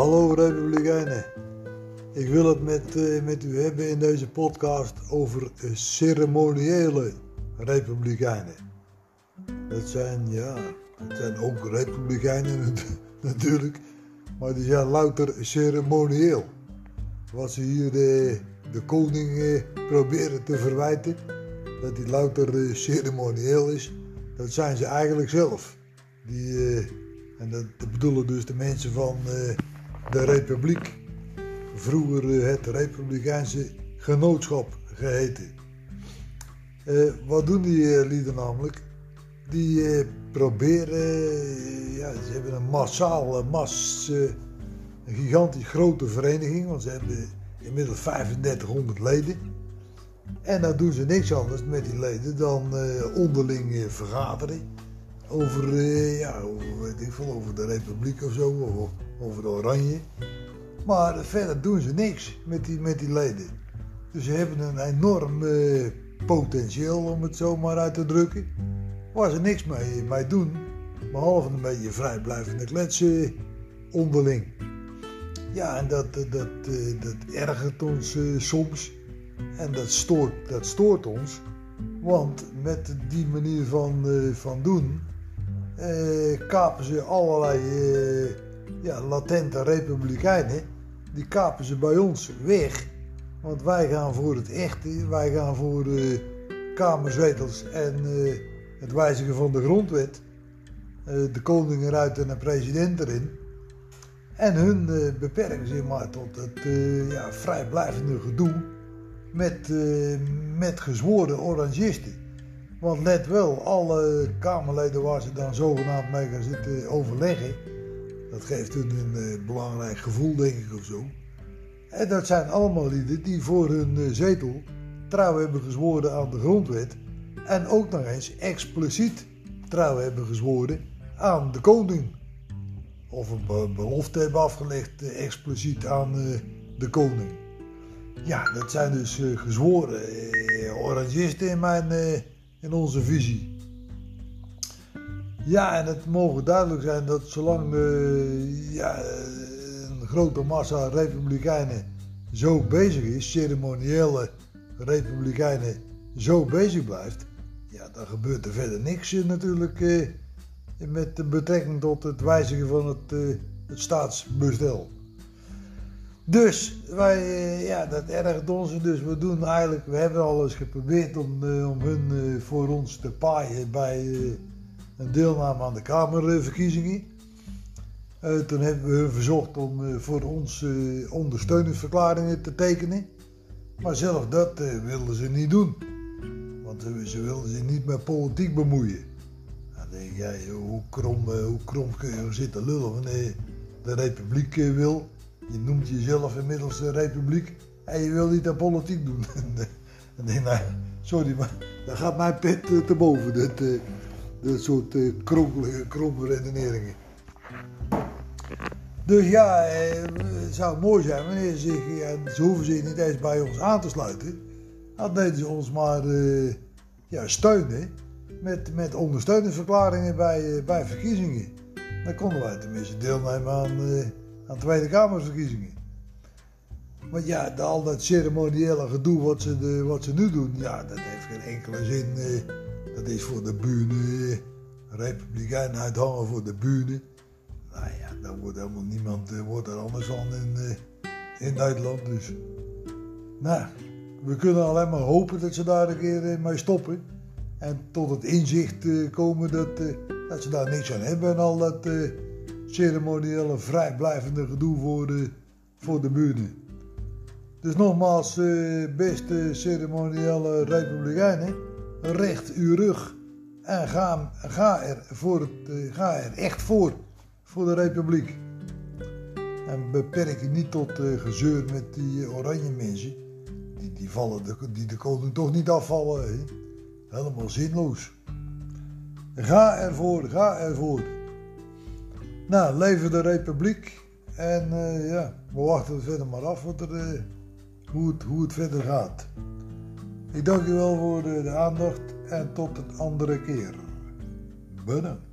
Hallo Republikeinen, ik wil het met u hebben in deze podcast over ceremoniële Republikeinen. Het zijn ook Republikeinen natuurlijk, maar die zijn louter ceremonieel. Wat ze hier de koning proberen te verwijten, dat hij louter ceremonieel is, dat zijn ze eigenlijk zelf. En dat bedoelen dus de mensen van de Republiek, vroeger het Republikeinse Genootschap geheten. Wat doen die lieden namelijk? Die proberen, ze hebben een gigantisch grote vereniging, want ze hebben inmiddels 3500 leden. En dan doen ze niks anders met die leden dan onderling vergaderen. Over de Republiek of zo, of over de Oranje. Maar verder doen ze niks met die leden. Dus ze hebben een enorm potentieel, om het zo maar uit te drukken, waar ze niks mee doen, behalve een beetje vrijblijvende kletsen onderling. Ja, en dat ergert ons soms. En dat stoort ons, want met die manier van doen kapen ze allerlei latente republikeinen, die kapen ze bij ons weg. Want wij gaan voor het echte, wij gaan voor kamerzetels en het wijzigen van de grondwet, de koning eruit en de president erin. En hun beperken zich maar tot het vrijblijvende gedoe met gezworen orangisten. Want let wel, alle Kamerleden waar ze dan zogenaamd mee gaan zitten overleggen, dat geeft hun een belangrijk gevoel, denk ik, of zo. En dat zijn allemaal lieden die voor hun zetel trouw hebben gezworen aan de grondwet en ook nog eens expliciet trouw hebben gezworen aan de koning. Of een belofte hebben afgelegd expliciet aan de koning. Ja, dat zijn dus gezworen orangisten in onze visie. Ja, en het mogen duidelijk zijn dat zolang een grote massa republikeinen zo bezig is, ceremoniële republikeinen zo bezig blijft, ja, dan gebeurt er verder niks natuurlijk met betrekking tot het wijzigen van het staatsbestel. Dus dat ergert ons. Dus we hebben al eens geprobeerd om hun voor ons te paaien bij een deelname aan de Kamerverkiezingen. Toen hebben we hun verzocht om voor ons ondersteuningsverklaringen te tekenen. Maar zelf dat wilden ze niet doen. Want ze wilden zich niet met politiek bemoeien. Dan denk jij, hoe krom kun je zitten lullen wanneer de Republiek wil. Je noemt jezelf inmiddels de Republiek en je wil niet aan politiek doen. Dan denk ik, sorry, maar dat gaat mijn pet te boven, dat soort kromme redeneringen. Dus ja, het zou mooi zijn wanneer ze hoeven zich niet eens bij ons aan te sluiten. Dan deden ze ons maar steunen met ondersteuningsverklaringen bij verkiezingen. Dan konden wij tenminste deelnemen aan Tweede Kamerverkiezingen. Maar ja, al dat ceremoniële gedoe wat ze nu doen, ja, dat heeft geen enkele zin. Dat is voor de bühne, Republikeinen uithangen voor de bühne. Nou ja, daar wordt helemaal niemand wordt er anders van in Nederland. Dus, nou, we kunnen alleen maar hopen dat ze daar een keer mee stoppen. En tot het inzicht komen dat ze daar niks aan hebben en al dat ceremoniële vrijblijvende gedoe voor de bühne. Dus nogmaals, beste ceremoniële republikeinen, recht uw rug en ga er echt voor de republiek. En beperk je niet tot gezeur met die oranje mensen, die de koning toch niet afvallen. Hè? Helemaal zinloos. Ga ervoor. Nou, leven de republiek. En we wachten verder maar af hoe het verder gaat. Ik dank u wel voor de aandacht en tot een andere keer. Bedankt.